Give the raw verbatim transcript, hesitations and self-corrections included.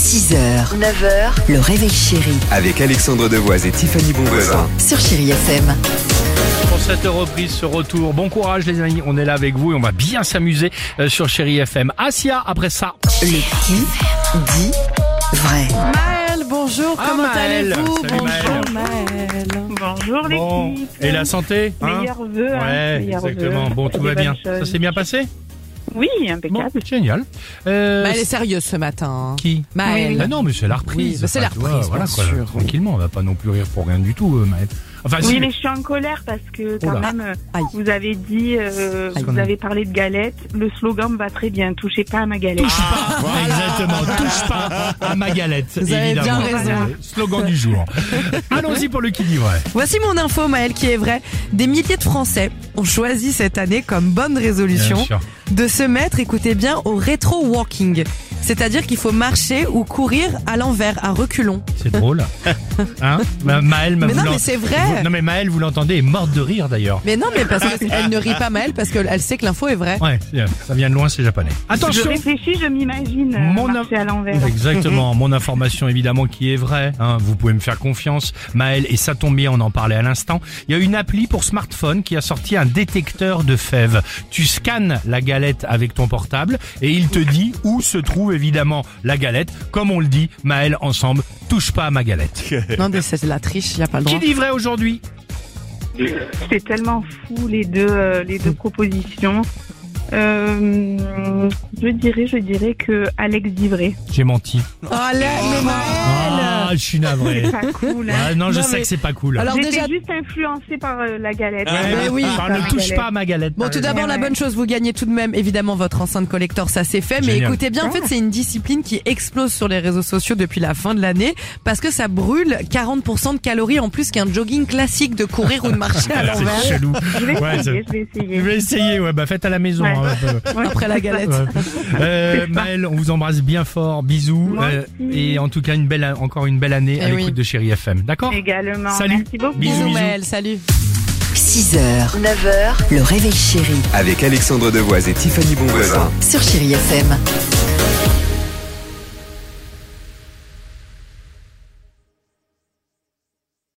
six heures, neuf heures, le réveil chéri Avec Alexandre Devoise et Tiffany Bonvoisin. sur Chéri F M. Pour cette reprise, ce retour, bon courage les amis, on est là avec vous et on va bien s'amuser euh, sur Chéri F M. Asia, après ça. Le qui dit vrai. Maëlle, bonjour, Ah, comment Maëlle. allez-vous? Salut, Bonjour Maëlle. Maëlle. Bonjour Bon, l'équipe. et la santé hein Meilleurs vœux. hein, Ouais, meilleurs exactement, vœux. bon tout Des va bien. bonnes Ça choses. s'est bien passé? Oui, Bon, impeccable. génial. Euh, Maëlle est sérieuse ce matin. Qui Maëlle. Ah non, mais c'est la reprise. Oui, bah, c'est la tu vois, reprise, voilà, bien quoi, sûr. tranquillement, on va pas non plus rire pour rien du tout, euh, Maëlle. Enfin, Oui, si, mais je suis en colère parce que quand Oula. même, euh, Aïe. vous avez dit, euh, Aïe. vous avez parlé de galettes. Le slogan me va très bien. Touchez pas à ma galette. touche pas, exactement, touche pas à ma galette. Vous avez évidemment. bien raison. Euh, Slogan du jour. Allons-y pour le qui dit vrai. Voici mon info Maëlle qui est vraie. Des milliers de Français ont choisi cette année comme bonne résolution Bien sûr. de se mettre, écoutez bien, au rétro-walking. C'est-à-dire qu'il faut marcher ou courir à l'envers, à reculons. C'est drôle. Hein Ma- Maëlle, Mais vous non, l'en- mais c'est vrai. vous- Non mais Maëlle, vous l'entendez, est morte de rire d'ailleurs. Mais non, mais parce qu'elle ne rit pas Maëlle parce qu'elle sait que l'info est vraie. Ouais, c'est- ça vient de loin, c'est japonais. Je Attention. réfléchis, je m'imagine euh, Mon marcher à l'envers. Exactement, mon information évidemment qui est vraie, hein, vous pouvez me faire confiance, Maëlle, et ça tombe bien, on en parlait à l'instant, il y a une appli pour smartphone qui a sorti un détecteur de fèves. Tu scannes la galette avec ton portable et il te dit où se trouve évidemment la galette, comme on le dit, Maëlle, ensemble, touche pas à ma galette. Non, mais c'est de la triche, il n'y a pas le Qui droit. dit vrai aujourd'hui? C'est tellement fou les deux, euh, les deux propositions. Euh, je dirais, je dirais que Alex dit vrai. J'ai menti. Oh là, mais Maëlle. Ah, je suis navré. C'est pas cool. Hein. Ah, non, je Non, sais mais- que c'est pas cool. Alors J'étais déjà- juste influencée par euh, la galette. Ouais, mais mais oui. par ne touche pas à ma galette. Bon, t'as tout raison. d'abord, la Ouais. bonne chose, vous gagnez tout de même, évidemment, votre enceinte collector, ça c'est fait. Mais Génial. écoutez bien, en fait, c'est une discipline qui explose sur les réseaux sociaux depuis la fin de l'année parce que ça brûle quarante pour cent de calories en plus qu'un jogging classique de courir ou de marcher à l'envers C'est chelou. Je vais Ouais, essayer, c'est- je vais essayer. Je vais essayer, ouais, bah faites à la maison. Ouais. hein, euh, Ouais. après la galette. ouais. Euh, Maëlle, on vous embrasse bien fort, bisous, Moi euh, aussi. et en tout cas une belle, encore une belle année Eh à oui. l'écoute de Chéri F M, d'accord? Également. Salut. Merci beaucoup. Bisous, Bisous, bisous. Maëlle, salut. six heures, neuf heures, le réveil chéri Avec Alexandre Devoise et Tiffany Bonvoisin. sur Chéri F M.